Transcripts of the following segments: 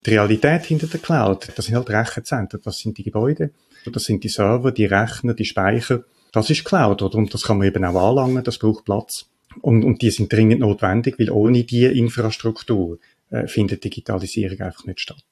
Die Realität hinter der Cloud, das sind halt Rechenzentren, das sind die Gebäude, das sind die Server, die Rechner, die Speicher. Das ist Cloud, oder? Und das kann man eben auch anlangen, das braucht Platz. Und die sind dringend notwendig, weil ohne die Infrastruktur findet Digitalisierung einfach nicht statt.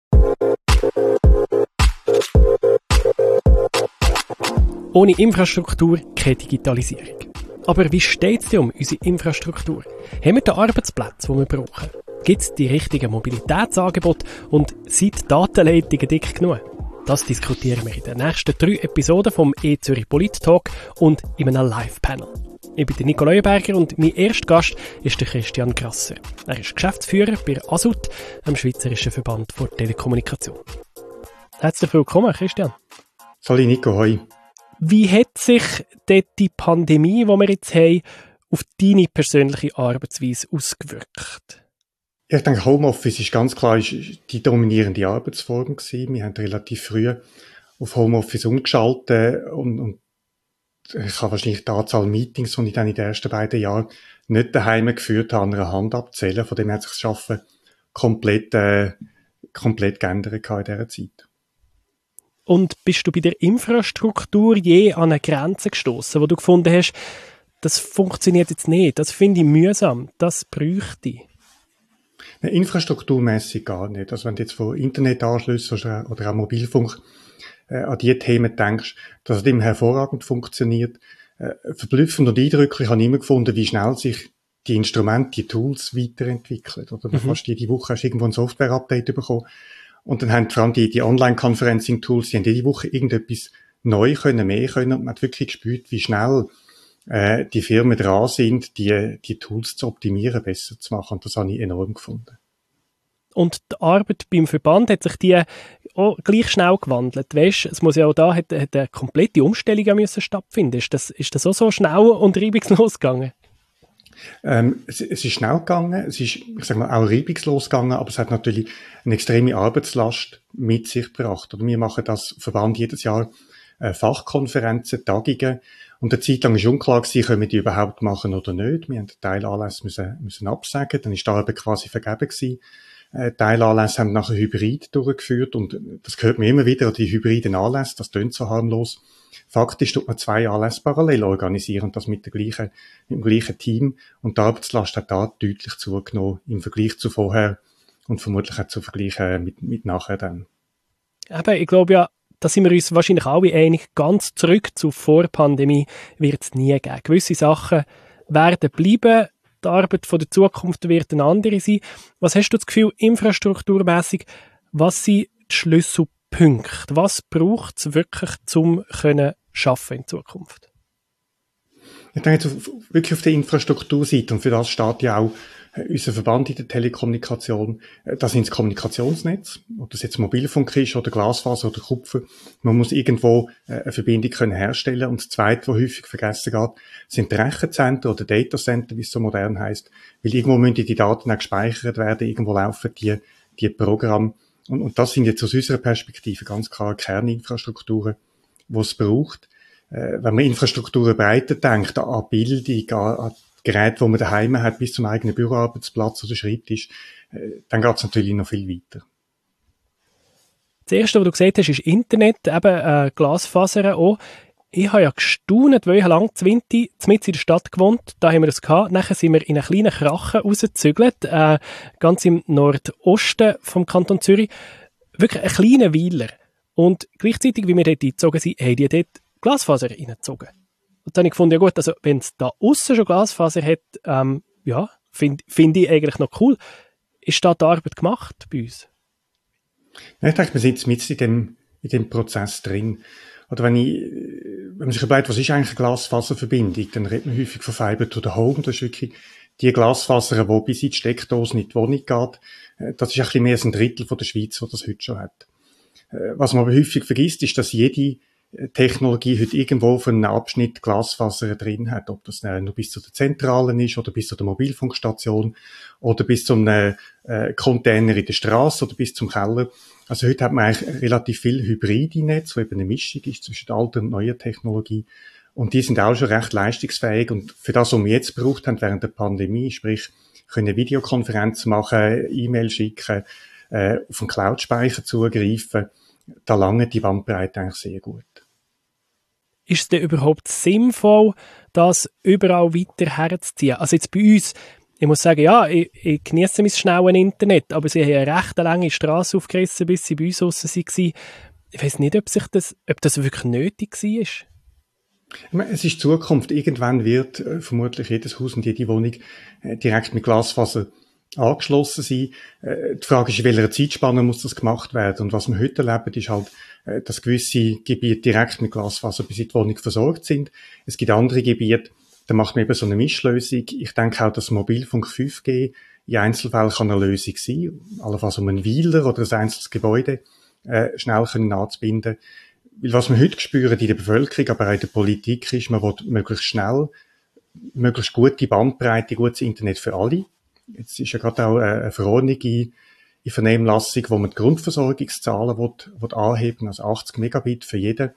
Ohne Infrastruktur keine Digitalisierung. Aber wie steht es denn um unsere Infrastruktur? Haben wir den Arbeitsplatz, den wir brauchen? Gibt es die richtigen Mobilitätsangebote und sind die Datenleitungen dick genug? Das diskutieren wir in den nächsten 3 Episoden vom E-Zürich Polit-Talk und in einem Live-Panel. Ich bin Nico Leuenberger und mein erster Gast ist der Christian Grasser. Er ist Geschäftsführer bei ASUT, dem Schweizerischen Verband für Telekommunikation. Herzlich willkommen, Christian. Salut Nico, hoi. Wie hat sich dort die Pandemie, die wir jetzt haben, auf deine persönliche Arbeitsweise ausgewirkt? Ich denke, Homeoffice ist ganz klar die dominierende Arbeitsform gewesen. Wir haben relativ früh auf Homeoffice umgeschaltet und ich habe wahrscheinlich die Anzahl Meetings, die ich dann in den ersten beiden Jahren nicht daheim geführt habe, an einer Hand abzählen. Von dem hat sich das Arbeiten komplett geändert in dieser Zeit. Und bist du bei der Infrastruktur je an eine Grenze gestoßen, wo du gefunden hast, das funktioniert jetzt nicht, das finde ich mühsam, das bräuchte ich? Infrastrukturmässig gar nicht. Also wenn du jetzt von Internetanschlüssen oder auch Mobilfunk an diese Themen denkst, dass es immer hervorragend funktioniert. Verblüffend und eindrücklich habe ich immer gefunden, wie schnell sich die Instrumente, die Tools weiterentwickeln. Oder fast jede Woche hast du irgendwo ein Software-Update bekommen. Und dann haben vor allem die Online-Conferencing-Tools, die haben jede Woche irgendetwas neu können, mehr können. Und man hat wirklich gespürt, wie schnell die Firmen dran sind, die Tools zu optimieren, besser zu machen. Und das habe ich enorm gefunden. Und die Arbeit beim Verband, hat sich die auch gleich schnell gewandelt? Weißt, es muss ja auch da hat eine komplette Umstellung müssen stattfinden. Ist das auch so schnell und reibungslos gegangen? Es ist schnell gegangen, es ist, ich sag mal, auch reibungslos gegangen, aber es hat natürlich eine extreme Arbeitslast mit sich gebracht. Und wir machen das Verband jedes Jahr Fachkonferenzen, Tagungen. Und eine Zeit lang war unklar gewesen, können wir die überhaupt machen oder nicht. Wir haben Teilanlässe müssen absagen, dann ist die Arbeit quasi vergeben gewesen. Teilanlässe haben nachher Hybrid durchgeführt und das hört man immer wieder, die hybriden Anlässe, das klingt so harmlos. Faktisch tut man 2 Anlässe parallel organisieren und das mit dem gleichen Team und die Arbeitslast hat da deutlich zugenommen im Vergleich zu vorher und vermutlich auch zu vergleichen mit nachher dann. Aber ich glaube ja, da sind wir uns wahrscheinlich alle einig, ganz zurück zur Vorpandemie wird es nie geben. Gewisse Sachen werden bleiben, die Arbeit von der Zukunft wird eine andere sein. Was hast du das Gefühl, infrastrukturmässig, was sind die Schlüsselpunkte? Was braucht es wirklich, um arbeiten in Zukunft? Ich denke jetzt wirklich auf der Infrastrukturseite und für das steht ja auch unser Verband in der Telekommunikation, das sind das Kommunikationsnetz, ob das jetzt Mobilfunk ist oder Glasfaser oder Kupfer. Man muss irgendwo eine Verbindung können herstellen. Und das Zweite, was häufig vergessen geht, sind die Rechenzentren oder Datacenter, wie es so modern heisst. Weil irgendwo müssen die Daten auch gespeichert werden, irgendwo laufen die Programme. Und das sind jetzt aus unserer Perspektive ganz klar Kerninfrastrukturen, die es braucht. Wenn man Infrastrukturen breiter denkt, an Bildung, an Geräte, die man daheim hat, bis zum eigenen Büroarbeitsplatz oder Schreibtisch, dann geht es natürlich noch viel weiter. Das Erste, was du gesagt hast, ist Internet, eben Glasfaser auch. Ich habe ja gestaunt, weil ich lange mitten in der Stadt gewohnt, da haben wir das gehabt. Nachher sind wir in einen kleinen Krachen rausgezügelt, ganz im Nordosten vom Kanton Zürich. Wirklich ein kleiner Weiler. Und gleichzeitig, wie wir dort eingezogen sind, haben die dort Glasfaser reingezogen. Und dann habe ich gefunden, ja gut, also wenn es da aussen schon Glasfaser hat, finde ich eigentlich noch cool. Ist da die Arbeit gemacht bei uns? Ja, ich denke, wir sind jetzt in dem Prozess drin. Oder wenn man sich überlegt, was ist eigentlich eine Glasfaserverbindung, dann redet man häufig von Fiber to the Home. Das ist wirklich die Glasfaser, die bis in die Steckdose in die Wohnung geht. Das ist ein bisschen mehr als ein Drittel von der Schweiz, die das heute schon hat. Was man aber häufig vergisst, ist, dass jede Technologie heute irgendwo für einen Abschnitt Glasfaser drin hat, ob das nur bis zu der Zentralen ist oder bis zu der Mobilfunkstation oder bis zum Container in der Straße oder bis zum Keller. Also heute hat man eigentlich relativ viel hybride Netze, wo eben eine Mischung ist zwischen der alten und neuer Technologie. Und die sind auch schon recht leistungsfähig. Und für das, was wir jetzt gebraucht haben während der Pandemie, sprich können Videokonferenzen machen, E-Mail schicken, auf den Cloud-Speicher zugreifen. Da langt die Bandbreite eigentlich sehr gut. Ist es denn überhaupt sinnvoll, das überall weiter herzuziehen? Also jetzt bei uns, ich muss sagen, ja, ich genieße mein schnelles Internet, aber sie haben eine recht lange Strasse aufgerissen, bis sie bei uns draussen waren. Ich weiss nicht, ob das wirklich nötig war. Ich meine, es ist Zukunft. Irgendwann wird vermutlich jedes Haus und jede Wohnung direkt mit Glasfaser angeschlossen sein. Die Frage ist, in welcher Zeitspanne muss das gemacht werden? Und was wir heute erleben, ist halt, dass gewisse Gebiete direkt mit Glasfaser bis in die Wohnung versorgt sind. Es gibt andere Gebiete, da macht man eben so eine Mischlösung. Ich denke auch, dass Mobilfunk 5G in Einzelfällen kann eine Lösung sein. Allenfalls um einen Weiler oder ein einzelnes Gebäude schnell anzubinden. Weil was wir heute spüren in der Bevölkerung, aber auch in der Politik, ist, man will möglichst schnell, möglichst gute Bandbreite, gutes Internet für alle. Jetzt ist ja gerade auch eine Verordnung in Vernehmlassung, wo man die Grundversorgungszahlen will anheben, also 80 Megabit für jeden.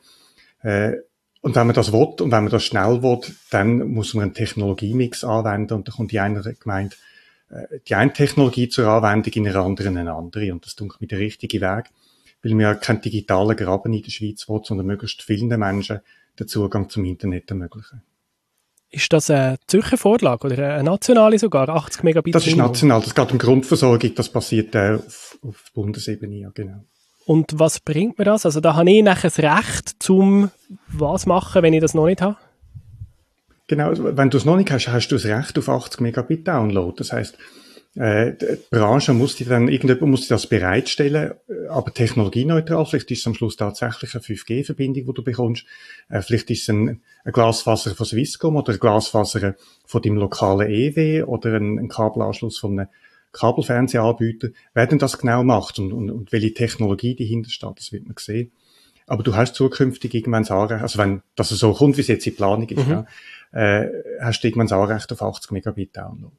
Und wenn man das will und wenn man das schnell will, dann muss man einen Technologiemix anwenden und da kommt die eine Gemeinde die eine Technologie zur Anwendung, in einer anderen eine andere. Und das tut mir der richtige Weg, weil wir ja keinen digitalen Graben in der Schweiz wollen, sondern möglichst vielen Menschen den Zugang zum Internet ermöglichen. Ist das eine Zürcher Vorlage oder eine nationale sogar, 80 Megabit? Das ist national, das geht um Grundversorgung, das passiert auf Bundesebene, ja genau. Und was bringt mir das? Also da habe ich nachher das Recht, zum was machen, wenn ich das noch nicht habe? Genau, also wenn du es noch nicht hast, hast du das Recht auf 80 Megabit Download. Das heisst, die Branche muss irgendjemand muss das bereitstellen, aber technologieneutral. Vielleicht ist es am Schluss tatsächlich eine 5G-Verbindung, die du bekommst. Vielleicht ist es ein Glasfaser von Swisscom oder ein Glasfaser von deinem lokalen EW oder ein Kabelanschluss von einem Kabelfernsehanbieter. Wer denn das genau macht und welche Technologie dahinter steht, das wird man sehen. Aber du hast zukünftig irgendwann das Anrecht, also wenn das so kommt, wie es jetzt in Planung ist, ja, hast du irgendwann das Anrecht auf 80 Megabit Download.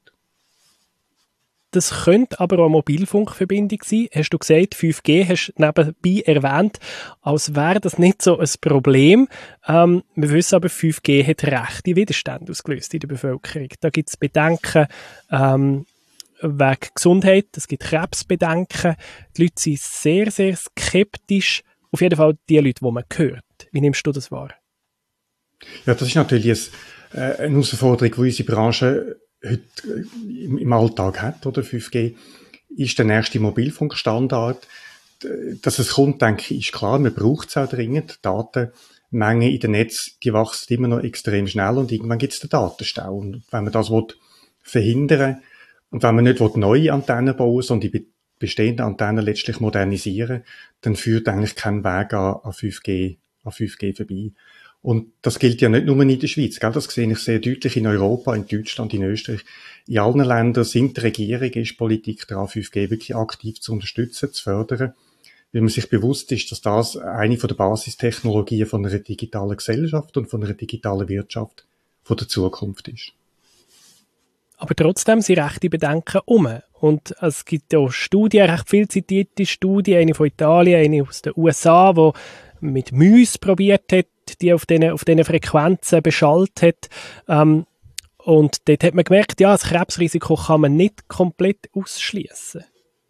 Das könnte aber auch eine Mobilfunkverbindung sein. Hast du gesagt, 5G hast du nebenbei erwähnt, als wäre das nicht so ein Problem. Wir wissen aber, 5G hat rechte Widerstände ausgelöst in der Bevölkerung. Da gibt es Bedenken wegen Gesundheit, es gibt Krebsbedenken. Die Leute sind sehr, sehr skeptisch. Auf jeden Fall die Leute, die man hört. Wie nimmst du das wahr? Ja, das ist natürlich eine Herausforderung, die unsere Branche heute im Alltag hat, oder? 5G ist der nächste Mobilfunkstandard. Dass es kommt, denke ich, ist klar. Man braucht es auch dringend. Die Datenmenge in den Netz, die wächst immer noch extrem schnell und irgendwann gibt es den Datenstau. Und wenn man das verhindern will und wenn man nicht neue Antennen bauen will, sondern die bestehenden Antennen letztlich modernisieren, dann führt eigentlich kein Weg an 5G vorbei. Und das gilt ja nicht nur in der Schweiz, gell? Das sehe ich sehr deutlich in Europa, in Deutschland, in Österreich. In allen Ländern sind die Regierungen, ist Politik daran, 5G wirklich aktiv zu unterstützen, zu fördern, weil man sich bewusst ist, dass das eine von der Basistechnologien von einer digitalen Gesellschaft und von einer digitalen Wirtschaft von der Zukunft ist. Aber trotzdem sind rechte Bedenken Und es gibt ja Studien, recht viel zitierte Studien, eine von Italien, eine aus den USA, die mit Mäusen probiert hat, die auf diesen Frequenzen beschallt hat. Und dort hat man gemerkt, ja, das Krebsrisiko kann man nicht komplett ausschließen.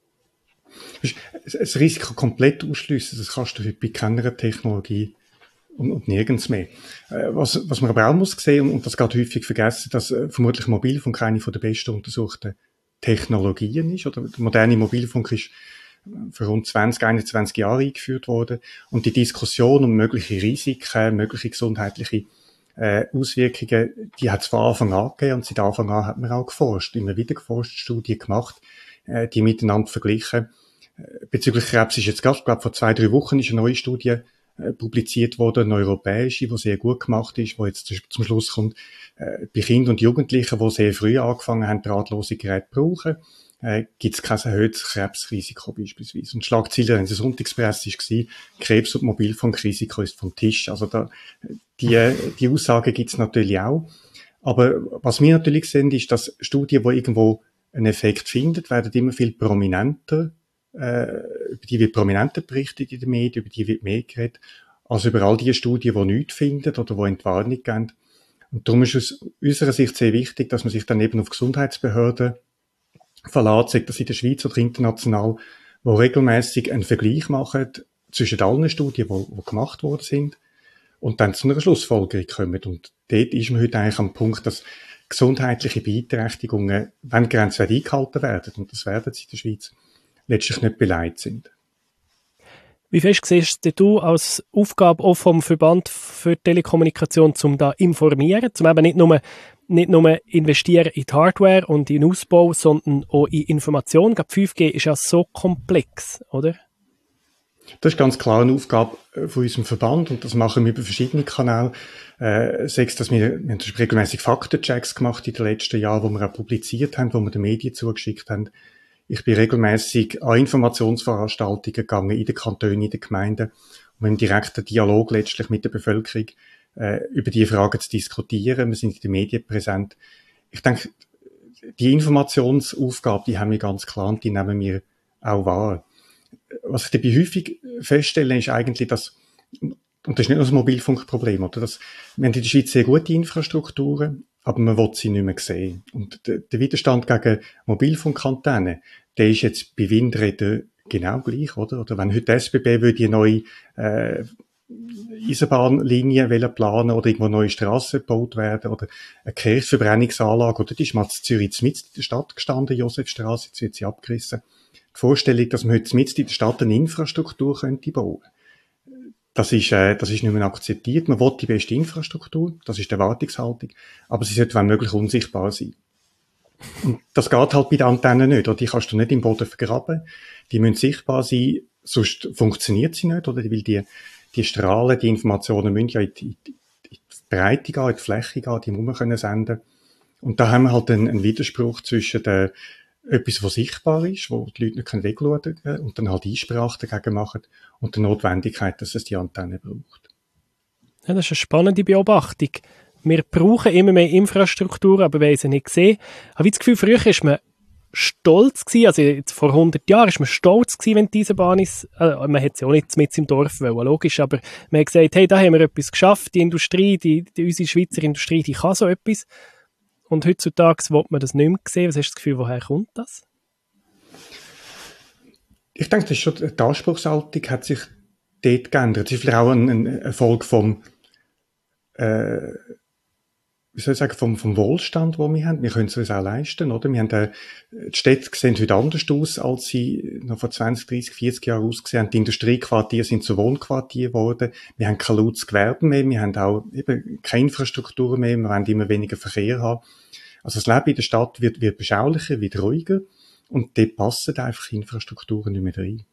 Das Risiko komplett ausschließen, das kannst du bei keiner Technologie und nirgends mehr. Was man aber auch muss sehen, und das geht häufig vergessen, dass vermutlich Mobilfunk eine von der besten untersuchten Technologien ist, oder der moderne Mobilfunk ist für rund 21 Jahre eingeführt worden. Und die Diskussion um mögliche Risiken, mögliche gesundheitliche Auswirkungen, die hat es von Anfang an gegeben und seit Anfang an hat man auch geforscht, immer wieder geforscht, Studien gemacht, die miteinander verglichen. Bezüglich Krebs ist jetzt gerade, ich glaube, vor 2-3 Wochen ist eine neue Studie publiziert worden, eine europäische, die sehr gut gemacht ist, wo jetzt zum Schluss kommt, bei Kindern und Jugendlichen, die sehr früh angefangen haben, drahtlose Geräte zu brauchen, gibt es kein erhöhtes Krebsrisiko beispielsweise. Und die Schlagzeile in der Sonntagspresse war, Krebs- und Mobilfunkrisiko ist vom Tisch. Also die Aussage gibt es natürlich auch. Aber was wir natürlich sehen, ist, dass Studien, die irgendwo einen Effekt finden, werden immer viel prominenter, über die wird prominenter berichtet in den Medien, über die wird mehr geredet, als über all die Studien, die nichts finden oder die Entwarnung geben. Und darum ist es aus unserer Sicht sehr wichtig, dass man sich dann eben auf Gesundheitsbehörden verlässt, sei das in der Schweiz oder international, die regelmäßig einen Vergleich machen zwischen allen Studien, die gemacht worden sind, und dann zu einer Schlussfolgerung kommen. Und dort ist man heute eigentlich am Punkt, dass gesundheitliche Beeinträchtigungen, wenn Grenzwerte eingehalten werden, und das werden sie in der Schweiz, letztlich nicht beleidigt sind. Wie fest siehst du als Aufgabe auch vom Verband für Telekommunikation, um da informieren, um eben nicht nur investieren in die Hardware und in den Ausbau, sondern auch in Information? 5G ist ja so komplex, oder? Das ist ganz klar eine Aufgabe von unserem Verband und das machen wir über verschiedene Kanäle. Sei es, dass wir haben regelmäßig Faktenchecks gemacht in den letzten Jahren, wo wir auch publiziert haben, wo wir den Medien zugeschickt haben. Ich bin regelmäßig an Informationsveranstaltungen gegangen in den Kantonen, in den Gemeinden, um im direkten Dialog letztlich mit der Bevölkerung über diese Fragen zu diskutieren. Wir sind in den Medien präsent. Ich denke, die Informationsaufgabe, die haben wir ganz klar und die nehmen wir auch wahr. Was ich dabei häufig feststelle, ist eigentlich, dass, und das ist nicht nur das Mobilfunkproblem, oder? Wir haben in der Schweiz sehr gute Infrastrukturen, aber man will sie nicht mehr sehen. Und der Widerstand gegen Mobilfunkantennen, der ist jetzt bei Windrädern genau gleich, oder? Oder wenn heute die SBB würde eine neue Eisenbahnlinie planen oder irgendwo neue Strassen gebaut werden oder eine Kirchverbrennungsanlage, oder die ist mal in Zürich mitten in der Stadt gestanden, Josefstrasse, jetzt wird sie abgerissen. Die Vorstellung, dass man heute mitten in der Stadt eine Infrastruktur könnte bauen, das ist nicht mehr akzeptiert. Man will die beste Infrastruktur, das ist die Erwartungshaltung, aber sie sollte wenn möglich unsichtbar sein. Und das geht halt bei den Antennen nicht, oder? Die kannst du nicht im Boden vergraben, die müssen sichtbar sein, sonst funktioniert sie nicht, oder? Weil die Strahlen, die Informationen müssen ja in die Breite gehen, in die Fläche gehen, die muss man können senden. Und da haben wir halt einen Widerspruch zwischen etwas, was sichtbar ist, wo die Leute nicht wegschauen können und dann halt Einsprache dagegen machen und der Notwendigkeit, dass es die Antenne braucht. Ja, das ist eine spannende Beobachtung. Wir brauchen immer mehr Infrastruktur, aber wir haben sie nicht gesehen. Ich habe das Gefühl, früher war man stolz gewesen, also jetzt vor 100 Jahren ist man stolz gewesen, wenn diese Bahn ist, man hätte sie auch nicht mit im Dorf wollen, logisch, aber man hat gesagt, hey, da haben wir etwas geschafft, die Industrie, unsere Schweizer Industrie, die kann so etwas. Und heutzutage will man das nicht mehr sehen. Was hast du das Gefühl, woher kommt das? Ich denke, das ist schon, die Anspruchshaltung hat sich dort geändert. Es ist vielleicht auch ein Erfolg vom Wohlstand, den wir haben. Wir können es uns auch leisten, oder? Wir haben, die Städte sehen heute anders aus, als sie noch vor 20, 30, 40 Jahren ausgesehen haben. Die Industriequartiere sind zu Wohnquartieren geworden. Wir haben kein lautes Gewerbe mehr. Wir haben auch eben keine Infrastruktur mehr. Wir wollen immer weniger Verkehr haben. Also das Leben in der Stadt wird beschaulicher, wird ruhiger. Und dort passen einfach Infrastrukturen nicht mehr rein.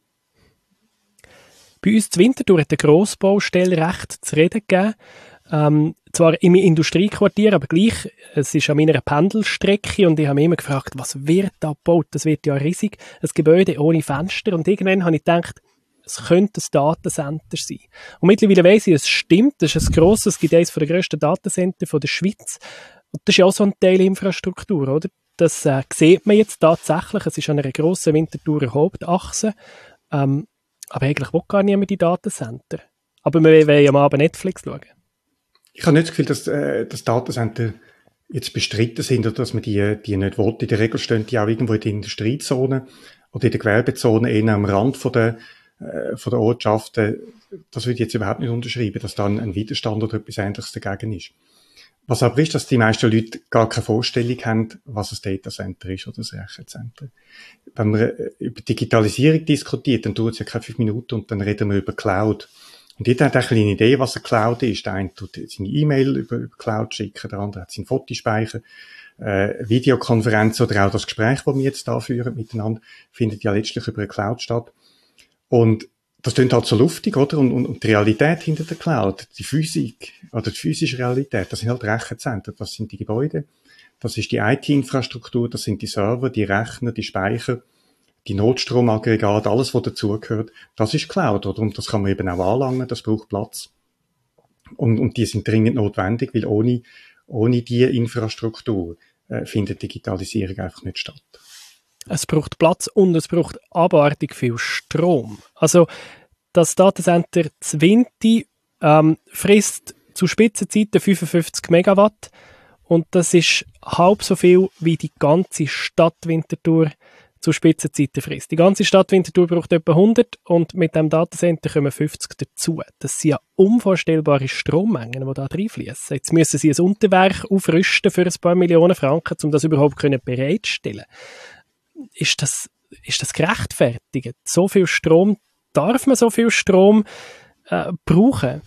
Bei uns in Winterthur hat eine Grossbaustelle recht zu reden gegeben. Zwar im Industriequartier, aber gleich, es ist an meiner Pendelstrecke und ich habe mich immer gefragt, was wird da gebaut? Das wird ja riesig, ein Gebäude ohne Fenster und irgendwann habe ich gedacht, es könnte ein Datencenter sein. Und mittlerweile weiss ich, es stimmt, das ist ein grosses, es gibt eines der grössten Datencenter der Schweiz und das ist ja auch so ein Teil Infrastruktur, oder? Das sieht man jetzt tatsächlich, es ist an einer grossen Winterthurer Hauptachse, aber eigentlich will gar niemand die Datencenter. Aber wir wollen ja am Abend Netflix schauen. Ich habe nicht das Gefühl, dass Datencenter jetzt bestritten sind oder dass man die nicht will. In der Regel stehen die auch irgendwo in der Industriezone oder in der Gewerbezone, eher am Rand von der Ortschaften. Das würde ich jetzt überhaupt nicht unterschreiben, dass da ein Widerstand oder etwas Ähnliches dagegen ist. Was aber ist, dass die meisten Leute gar keine Vorstellung haben, was ein Datacenter ist oder ein Rechenzentrum. Wenn man über Digitalisierung diskutiert, dann dauert es ja keine 5 Minuten und dann reden wir über Cloud. Und jeder hat eigentlich eine Idee, was eine Cloud ist. Der eine tut seine E-Mail über Cloud schicken, der andere hat seinen Fotospeicher, Videokonferenz oder auch das Gespräch, das wir jetzt da führen miteinander, findet ja letztlich über eine Cloud statt. Und das klingt halt so luftig, oder? Und die Realität hinter der Cloud, die Physik oder die physische Realität, das sind halt Rechenzentren, das sind die Gebäude, das ist die IT-Infrastruktur, das sind die Server, die Rechner, die Speicher, die Notstromaggregate, alles, was dazugehört, das ist Cloud, oder? Und das kann man eben auch anlangen, das braucht Platz. Und die sind dringend notwendig, weil ohne die Infrastruktur findet Digitalisierung einfach nicht statt. Es braucht Platz und es braucht abartig viel Strom. Also das Datacenter Zwinti frisst zu Spitzenzeiten 55 Megawatt und das ist halb so viel wie die ganze Stadt Winterthur zu Spitzenzeiten frisst. Die ganze Stadt Winterthur braucht etwa 100 und mit dem Datacenter kommen 50 dazu. Das sind ja unvorstellbare Strommengen, die da reinfließen. Jetzt müssen sie ein Unterwerk aufrüsten für ein paar Millionen Franken, um das überhaupt bereitstellen. Ist das gerechtfertigt? So viel Strom, darf man so viel Strom brauchen?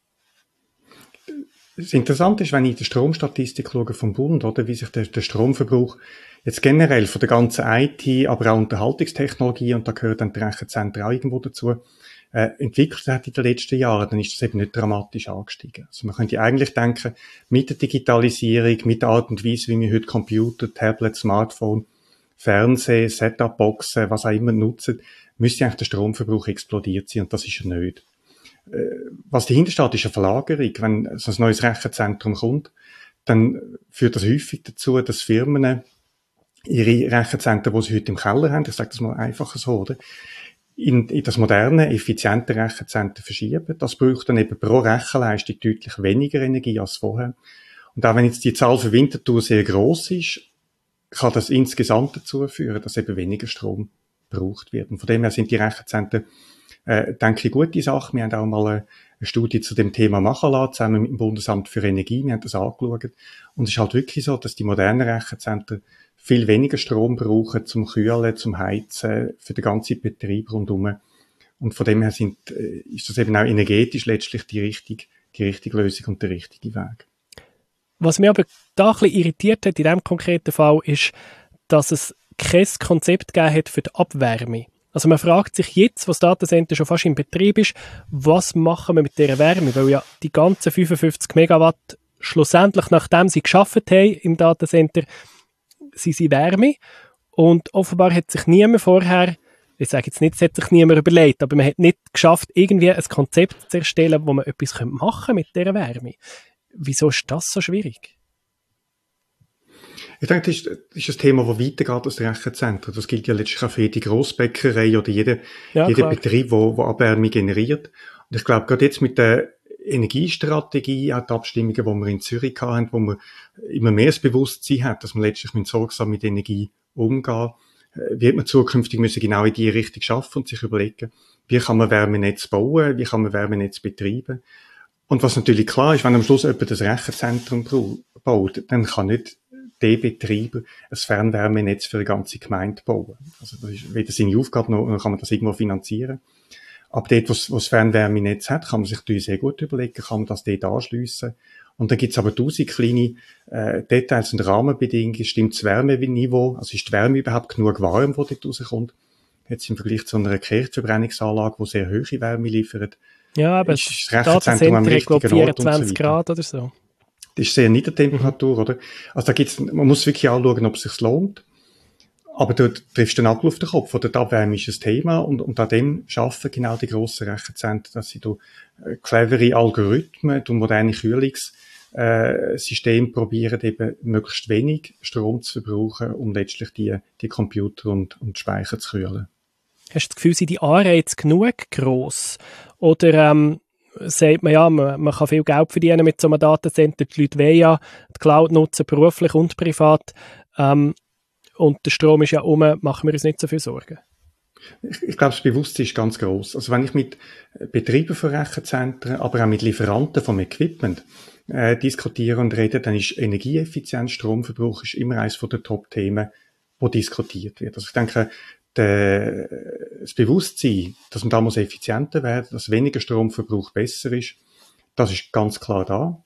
Das Interessante ist, wenn ich die Stromstatistik schaue vom Bund, oder, wie sich der Stromverbrauch jetzt generell von der ganzen IT, aber auch Unterhaltungstechnologie, und da gehört dann die Rechenzentren auch irgendwo dazu, entwickelt hat in den letzten Jahren, dann ist das eben nicht dramatisch angestiegen. Also man könnte eigentlich denken, mit der Digitalisierung, mit der Art und Weise, wie wir heute Computer, Tablet, Smartphone, Fernsehen, Setup-Boxen, was auch immer nutzen, müsste eigentlich der Stromverbrauch explodiert sein, und das ist er nicht. Was dahinter steht, ist eine Verlagerung. Wenn so ein neues Rechenzentrum kommt, dann führt das häufig dazu, dass Firmen ihre Rechenzentren, die sie heute im Keller haben, ich sage das mal einfacher so, oder, in das moderne, effiziente Rechenzentrum verschieben. Das braucht dann eben pro Rechenleistung deutlich weniger Energie als vorher. Und auch wenn jetzt die Zahl für Winterthur sehr gross ist, kann das insgesamt dazu führen, dass eben weniger Strom gebraucht wird. Und von dem her sind die Rechenzentren, denke ich, gute Sache. Wir haben auch mal eine Studie zu dem Thema machen lassen, zusammen mit dem Bundesamt für Energie. Wir haben das angeschaut. Und es ist halt wirklich so, dass die modernen Rechenzentren viel weniger Strom brauchen zum Kühlen, zum Heizen, für den ganzen Betrieb rundherum. Und von dem her ist das eben auch energetisch letztlich die richtige Lösung und der richtige Weg. Was mich aber da ein bisschen irritiert hat in diesem konkreten Fall, ist, dass es kein Konzept gegeben hat für die Abwärme. Also man fragt sich jetzt, was das Datacenter schon fast in Betrieb ist, was machen wir mit dieser Wärme? Weil ja die ganzen 55 Megawatt schlussendlich, nachdem sie geschafft haben im Datacenter, sind sie Wärme. Und offenbar hat sich niemand vorher, ich sage jetzt nicht, es hat sich niemand überlegt, aber man hat nicht geschafft, irgendwie ein Konzept zu erstellen, wo man etwas machen mit dieser Wärme. Wieso ist das so schwierig? Ich denke, das ist ein Thema, das weitergeht als das Rechenzentrum. Das gilt ja letztlich auch für jede Grossbäckerei oder jeder Betrieb, der Abwärme generiert. Und ich glaube, gerade jetzt mit der Energiestrategie, auch die Abstimmungen, die wir in Zürich hatten, wo man immer mehr das Bewusstsein hat, dass man letztlich sorgsam mit Energie umgehen muss, wird man zukünftig müssen genau in die Richtung schaffen und sich überlegen, wie kann man Wärmenetz bauen, wie kann man Wärmenetz betreiben. Und was natürlich klar ist, wenn am Schluss jemand das Rechenzentrum baut, dann kann nicht der Betreiber ein Fernwärmenetz für eine ganze Gemeinde bauen. Also das ist weder seine Aufgabe, noch kann man das irgendwo finanzieren. Aber dort, wo das Fernwärmenetz hat, kann man sich natürlich sehr gut überlegen, kann man das dort anschliessen. Und dann gibt's aber 1000 kleine Details und Rahmenbedingungen. Stimmt das Wärmeniveau? Also ist die Wärme überhaupt genug warm, die dort rauskommt? Jetzt im Vergleich zu einer Kirchverbrennungsanlage, die sehr hohe Wärme liefert. Ja, aber das Datacenter hat, glaube ich, 24 Grad oder so. Das ist sehr Niedertemperatur, oder? Also man muss wirklich anschauen, ob es sich lohnt. Aber dort triffst du den Nagel auf den Kopf, oder? Die Abwärme ist ein Thema, und an dem arbeiten genau die grossen Rechenzentren, dass sie durch clevere Algorithmen, durch moderne Kühlungssysteme probieren, eben möglichst wenig Strom zu verbrauchen, um letztlich die Computer und Speicher zu kühlen. Hast du das Gefühl, sind die Anreize genug gross? Oder sagt man ja, man kann viel Geld verdienen mit so einem Datacenter. Die Leute wollen ja die Cloud nutzen, beruflich und privat. Und der Strom ist ja machen wir uns nicht so viel Sorgen. Ich glaube, das Bewusstsein ist ganz gross. Also wenn ich mit Betreibern von Rechenzentren, aber auch mit Lieferanten vom Equipment diskutiere und rede, dann ist Energieeffizienz, Stromverbrauch ist immer eines der Top-Themen, wo diskutiert wird. Also ich denke, das Bewusstsein, dass man da effizienter werden muss, dass weniger Stromverbrauch besser ist, das ist ganz klar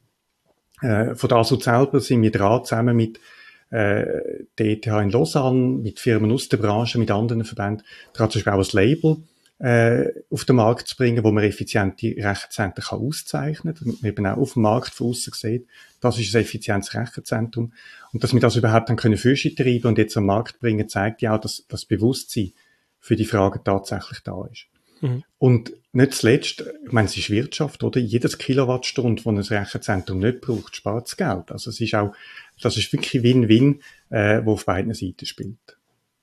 da. Von der ASUZ selber sind wir dran, zusammen mit der ETH in Lausanne, mit Firmen aus der Branche, mit anderen Verbänden, dran zum Beispiel auch ein Label auf den Markt zu bringen, wo man effiziente Rechenzentren kann auszeichnen kann, damit man eben auch auf dem Markt von aussen sieht, das ist ein effizientes Rechenzentrum. Und dass wir das überhaupt dann Füße treiben und jetzt am Markt bringen, zeigt ja auch, dass das Bewusstsein für die Frage tatsächlich da ist. Mhm. Und nicht zuletzt, ich meine, es ist Wirtschaft, oder? Jedes Kilowattstunde, das ein Rechenzentrum nicht braucht, spart es Geld. Also das ist wirklich Win-Win, wo auf beiden Seiten spielt.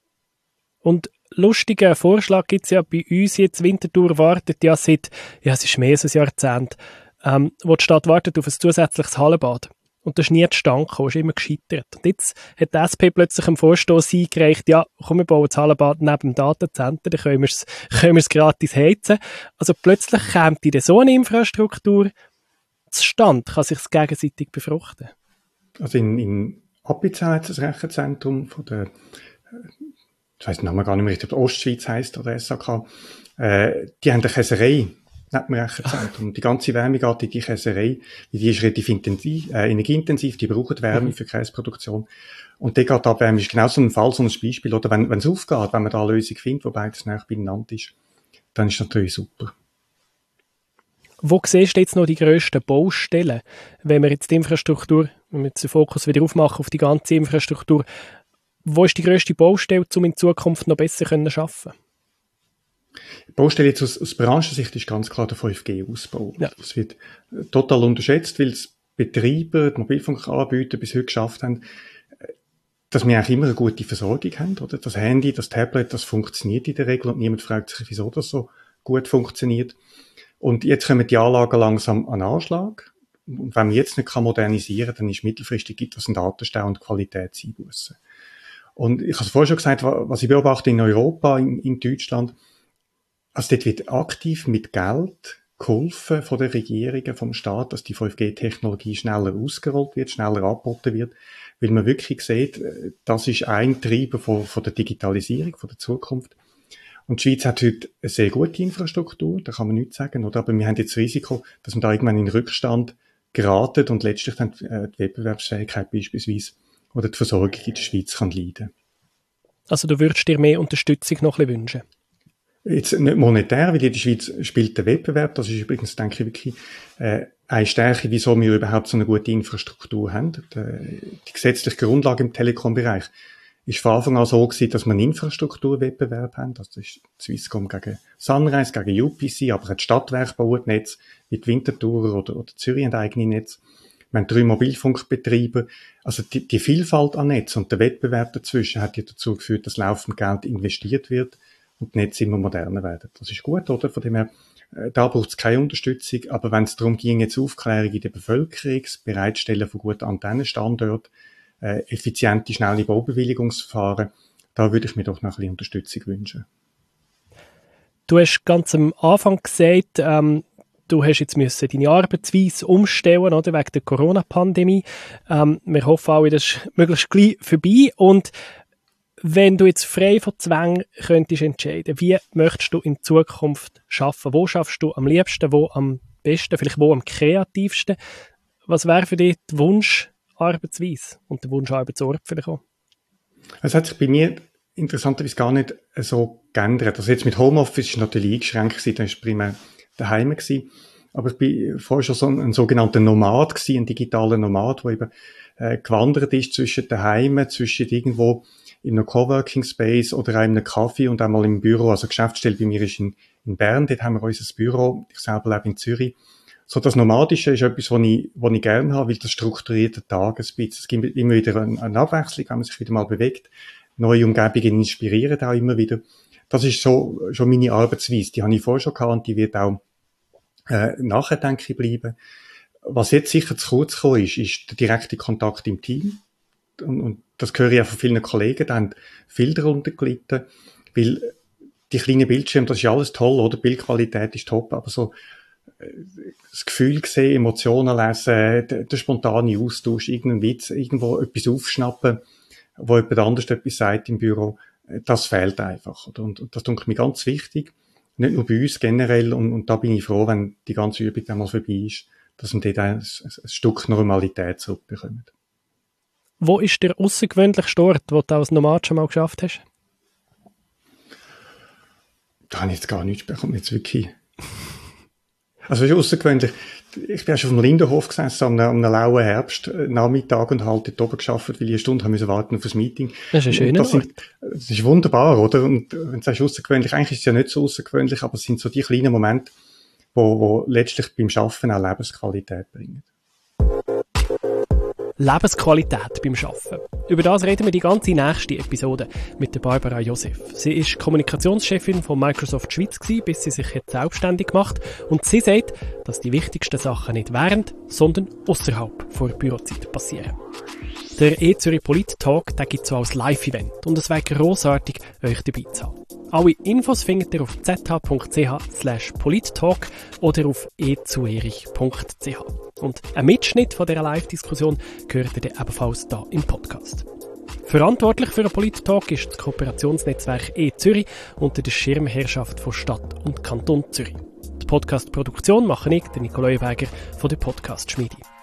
Und lustigen Vorschlag gibt es ja bei uns jetzt. Winterthur wartet ja es ist mehr als ein Jahrzehnt, wo die Stadt wartet auf ein zusätzliches Hallenbad. und da ist nie zustande gekommen, ist immer gescheitert. Und jetzt hat die SP plötzlich einen Vorstoss eingereicht, ja, komm, wir bauen das Hallenbad neben dem Datacenter, dann können wir es gratis heizen. Also plötzlich kommt in so eine Infrastruktur zustande, kann sich das gegenseitig befruchten. Also in Appenzell hat es ein Rechenzentrum von der, ich weiss den Namen gar nicht mehr richtig, Ostschweiz heisst oder SAK, die haben eine Käserei neben dem Rechenzentrum. Die ganze wärmegattige Käserei, die ist relativ energieintensiv, die brauchen Wärme für Käseproduktion. Und der geht Abwärme ist genau so ein Fall, so ein Beispiel. Oder wenn es aufgeht, wenn man da eine Lösung findet, wo beides näher beieinander ist, dann ist es natürlich super. Wo siehst du jetzt noch die grössten Baustellen, wenn wir jetzt die Infrastruktur, wenn wir jetzt den Fokus wieder aufmachen auf die ganze Infrastruktur, wo ist die grösste Baustelle, um in Zukunft noch besser arbeiten zu können? Die Baustelle jetzt aus Branchensicht ist ganz klar der 5G-Ausbau. Ja. Das wird total unterschätzt, weil es Betreiber, die Mobilfunkanbieter bis heute geschafft haben, dass wir eigentlich immer eine gute Versorgung haben. Oder? Das Handy, das Tablet, das funktioniert in der Regel und niemand fragt sich, wieso das so gut funktioniert. Und jetzt kommen die Anlagen langsam an Anschlag. Und wenn man jetzt nicht modernisieren kann, dann ist mittelfristig gibt es einen Datenstau und Qualitätseinbußen. Und ich habe es vorher schon gesagt, was ich beobachte in Europa, in Deutschland, also dort wird aktiv mit Geld geholfen von den Regierungen, vom Staat, dass die 5G-Technologie schneller ausgerollt wird, schneller angeboten wird, weil man wirklich sieht, das ist ein Treiber von der Digitalisierung, von der Zukunft. Und die Schweiz hat heute eine sehr gute Infrastruktur, da kann man nichts sagen, oder? Aber wir haben jetzt das Risiko, dass wir da irgendwann in den Rückstand geraten und letztlich dann die Wettbewerbsfähigkeit beispielsweise oder die Versorgung in der Schweiz kann leiden. Also du würdest dir mehr Unterstützung noch ein bisschen wünschen? Jetzt nicht monetär, weil in der Schweiz spielt der Wettbewerb, das ist übrigens, denke ich, wirklich eine Stärke, wieso wir überhaupt so eine gute Infrastruktur haben. Die gesetzliche Grundlage im Telekom-Bereich ist von Anfang an so gewesen, dass wir einen Infrastrukturwettbewerb haben. Das ist Swisscom gegen Sunrise, gegen UPC, aber auch die Stadtwerke bauen Netz, wie die Winterthur oder Zürich haben eigene Netz. Wir haben 3 Mobilfunkbetreiber. Also die Vielfalt an Netz und der Wettbewerb dazwischen hat ja dazu geführt, dass laufend Geld investiert wird und die Netze immer moderner werden. Das ist gut, oder? Von dem her, da braucht es keine Unterstützung. Aber wenn es darum ging, jetzt Aufklärung in der Bevölkerung, das Bereitstellen von guten Antennenstandorten, effiziente, schnelle Baubewilligungsverfahren, da würde ich mir doch noch ein bisschen Unterstützung wünschen. Du hast ganz am Anfang gesagt, du hast jetzt müssen deine Arbeitsweise umstellen, oder, wegen der Corona-Pandemie. Wir hoffen alle, das ist möglichst gleich vorbei. Und wenn du jetzt frei von Zwängen könntest entscheiden, wie möchtest du in Zukunft arbeiten? Wo schaffst du am liebsten, wo am besten, vielleicht wo am kreativsten? Was wäre für dich die Wunscharbeitsweise und der Wunscharbeitsort vielleicht auch? Es hat sich bei mir interessanterweise gar nicht so geändert. Also jetzt mit Homeoffice ist natürlich eingeschränkt gewesen, da ist primär daheim gewesen. Aber ich bin vorher schon so ein sogenannter Nomad gewesen, ein digitaler Nomad, der eben gewandert ist zwischen daheim, zwischen irgendwo in einem Coworking Space oder in einem Café und einmal im Büro. Also Geschäftsstelle bei mir ist in Bern, dort haben wir unser Büro. Ich selber lebe in Zürich. So das Nomadische ist etwas, was ich gerne habe, weil das strukturiert den Tag ein bisschen. Es gibt immer wieder eine Abwechslung, wenn man sich wieder mal bewegt. Neue Umgebungen inspirieren auch immer wieder. Das ist so schon meine Arbeitsweise. Die habe ich vorher schon gehabt und die wird auch nachher, denke ich, bleiben. Was jetzt sicher zu kurz gekommen ist der direkte Kontakt im Team. Und das höre ich auch von vielen Kollegen, die haben viel darunter gelitten, weil die kleinen Bildschirme, das ist alles toll, oder? Bildqualität ist top, aber so das Gefühl sehen, Emotionen lesen, der spontane Austausch, irgendein Witz, irgendwo etwas aufschnappen, wo jemand anders etwas sagt im Büro, das fehlt einfach. Oder? Und das denke ich mir ganz wichtig, nicht nur bei uns generell, und da bin ich froh, wenn die ganze Übung dann mal vorbei ist, dass wir dort ein Stück Normalität zurückbekommen. Wo ist der außergewöhnlichste Ort, wo du als Nomad schon mal geschafft hast? Da habe ich jetzt gar nichts bekommen, jetzt wirklich. Also es ist außergewöhnlich. Ich bin schon auf dem Lindenhof gesessen, an einem lauen Herbstnachmittag und halt dort oben gearbeitet, weil ich eine Stunde musste warten auf ein Meeting. Das ist ein schöner Ort. Das ist wunderbar, oder? Und wenn du sagst außergewöhnlich, eigentlich ist es ja nicht so außergewöhnlich, aber es sind so die kleinen Momente, wo letztlich beim Arbeiten auch Lebensqualität bringen. Lebensqualität beim Arbeiten. Über das reden wir die ganze nächste Episode mit der Barbara Joseph. Sie ist Kommunikationschefin von Microsoft Schweiz gewesen, bis sie sich jetzt selbstständig macht. Und sie sagt, dass die wichtigsten Sachen nicht während, sondern außerhalb der Bürozeit passieren. Der E-Zürich Polit-Talk gibt es so als Live-Event und es wäre grossartig, euch dabei zu haben. Alle Infos findet ihr auf zh.ch/polittalk oder auf ezurich.ch. Und ein Mitschnitt von dieser Live-Diskussion gehört ihr dann ebenfalls hier im Podcast. Verantwortlich für den Polit-Talk ist das Kooperationsnetzwerk E-Zürich unter der Schirmherrschaft von Stadt und Kanton Zürich. Die Podcast-Produktion mache ich, der Nicole Leuenberger von der Podcast-Schmiede.